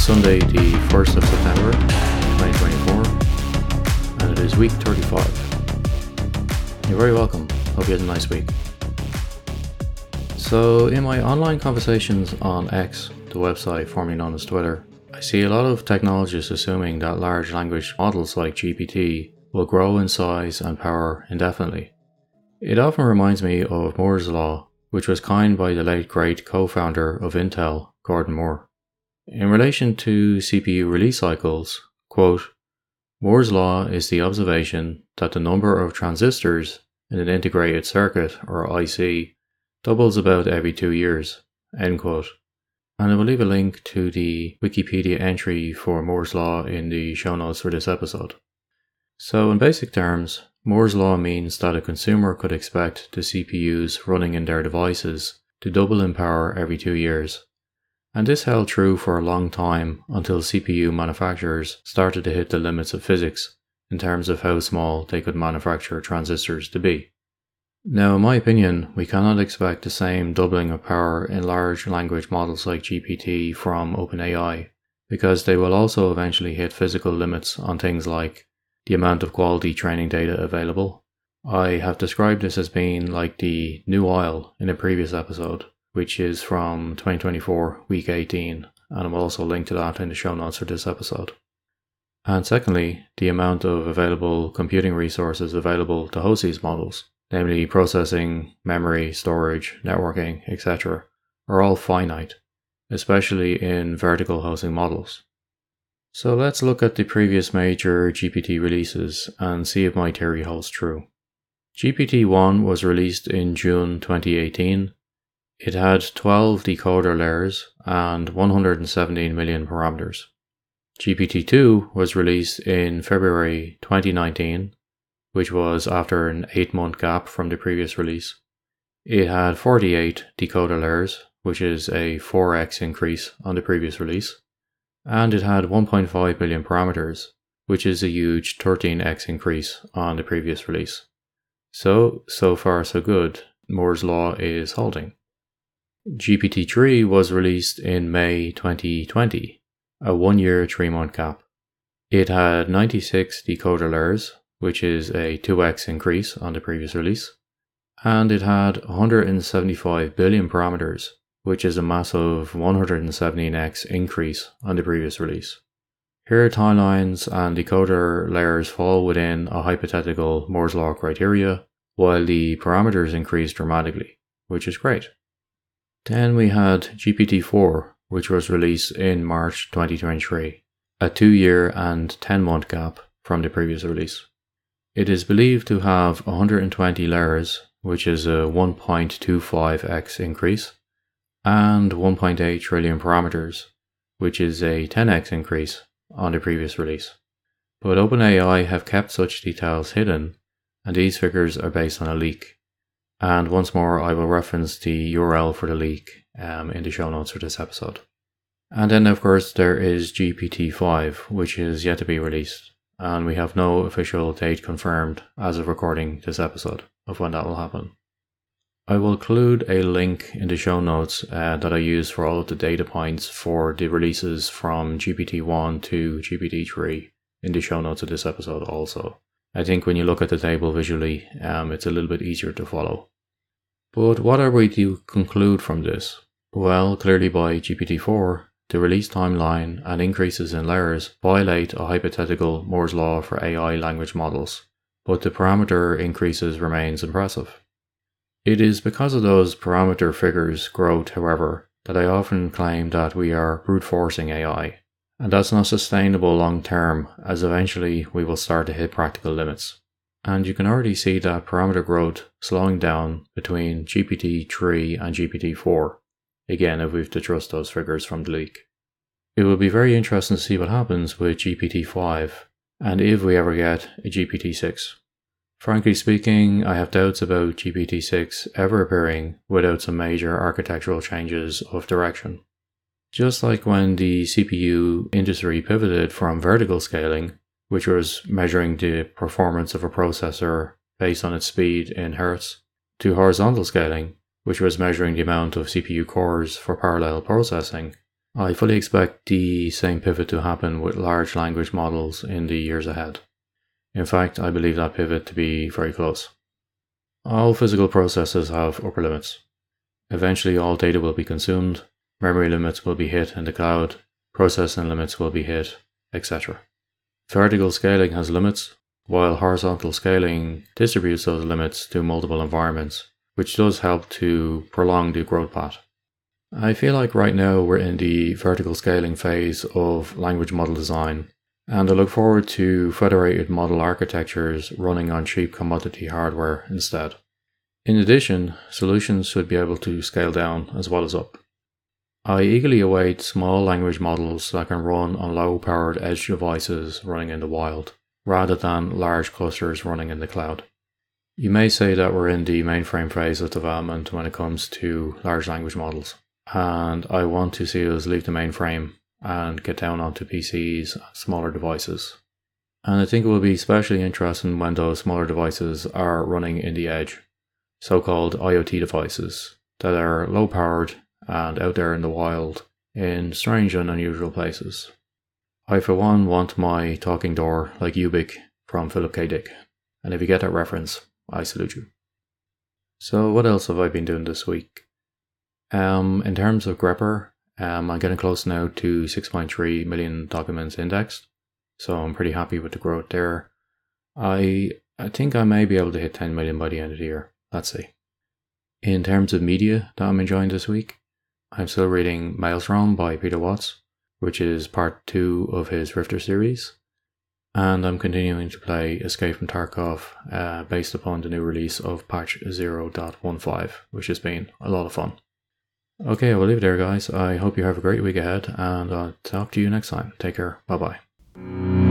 Sunday, the 1st of September 2024, and it is week 35. You're very welcome. Hope you had a nice week. So, in my online conversations on X, the website formerly known as Twitter, I see a lot of technologists assuming that large language models like GPT will grow in size and power indefinitely. It often reminds me of Moore's Law, which was coined by the late great co-founder of Intel, Gordon Moore. In relation to CPU release cycles, quote, Moore's Law is the observation that the number of transistors in an integrated circuit, or IC, doubles about every 2 years, end quote. And I will leave a link to the Wikipedia entry for Moore's Law in the show notes for this episode. So in basic terms, Moore's Law means that a consumer could expect the CPUs running in their devices to double in power every 2 years. And this held true for a long time until CPU manufacturers started to hit the limits of physics in terms of how small they could manufacture transistors to be. Now, in my opinion, we cannot expect the same doubling of power in large language models like GPT from OpenAI, because they will also eventually hit physical limits on things like the amount of quality training data available. I have described this as being like the new oil in a previous episode, which is from 2024, week 18, and I will also link to that in the show notes for this episode. And secondly, the amount of available computing resources available to host these models, namely processing, memory, storage, networking, etc., are all finite, especially in vertical hosting models. So let's look at the previous major GPT releases and see if my theory holds true. GPT-1 was released in June 2018. It had 12 decoder layers and 117 million parameters. GPT-2 was released in February 2019, which was after an 8-month gap from the previous release. It had 48 decoder layers, which is a 4x increase on the previous release, and it had 1.5 billion parameters, which is a huge 13x increase on the previous release. So far so good. Moore's Law is holding. GPT-3 was released in May 2020, a 1-year 3-month gap. It had 96 decoder layers, which is a 2x increase on the previous release, and it had 175 billion parameters, which is a massive 117x increase on the previous release. Here, timelines and decoder layers fall within a hypothetical Moore's Law criteria, while the parameters increase dramatically, which is great. Then we had GPT-4, which was released in March 2023, a 2-year and 10-month gap from the previous release. It is believed to have 120 layers, which is a 1.25x increase, and 1.8 trillion parameters, which is a 10x increase on the previous release. But OpenAI have kept such details hidden, and these figures are based on a leak. And once more, I will reference the URL for the leak in the show notes for this episode. And then, of course, there is GPT-5, which is yet to be released, and we have no official date confirmed as of recording this episode of when that will happen. I will include a link in the show notes that I use for all of the data points for the releases from GPT-1 to GPT-3 in the show notes of this episode also. I think when you look at the table visually, it's a little bit easier to follow. But what are we to conclude from this? Well, clearly by GPT-4, the release timeline and increases in layers violate a hypothetical Moore's Law for AI language models, but the parameter increases remains impressive. It is because of those parameter figures' growth, however, that I often claim that we are brute forcing AI. And that's not sustainable long term, as eventually we will start to hit practical limits. And you can already see that parameter growth slowing down between GPT-3 and GPT-4, again if we've to trust those figures from the leak. It will be very interesting to see what happens with GPT-5, and if we ever get a GPT-6. Frankly speaking, I have doubts about GPT-6 ever appearing without some major architectural changes of direction. Just like when the CPU industry pivoted from vertical scaling, which was measuring the performance of a processor based on its speed in hertz, to horizontal scaling, which was measuring the amount of CPU cores for parallel processing, I fully expect the same pivot to happen with large language models in the years ahead. In fact, I believe that pivot to be very close. All physical processes have upper limits. Eventually all data will be consumed, memory limits will be hit in the cloud, processing limits will be hit, etc. Vertical scaling has limits, while horizontal scaling distributes those limits to multiple environments, which does help to prolong the growth path. I feel like right now we're in the vertical scaling phase of language model design, and I look forward to federated model architectures running on cheap commodity hardware instead. In addition, solutions should be able to scale down as well as up. I eagerly await small language models that can run on low-powered edge devices running in the wild, rather than large clusters running in the cloud. You may say that we're in the mainframe phase of development when it comes to large language models, and I want to see us leave the mainframe and get down onto PCs, smaller devices. And I think it will be especially interesting when those smaller devices are running in the edge, so-called IoT devices that are low-powered and out there in the wild in strange and unusual places. I for one want my talking door like Ubik from Philip K. Dick, and if you get that reference, I salute you. So what else have I been doing this week? In terms of grepper, I'm getting close now to 6.3 million documents indexed, so I'm pretty happy with the growth there. I think I may be able to hit 10 million by the end of the year. Let's see. In terms of media that I'm enjoying this week, I'm still reading Maelstrom by Peter Watts, which is part 2 of his Rifter series, and I'm continuing to play Escape from Tarkov based upon the new release of patch 0.15, which has been a lot of fun. Okay, I will leave it there, guys. I hope you have a great week ahead, and I'll talk to you next time. Take care. Bye-bye.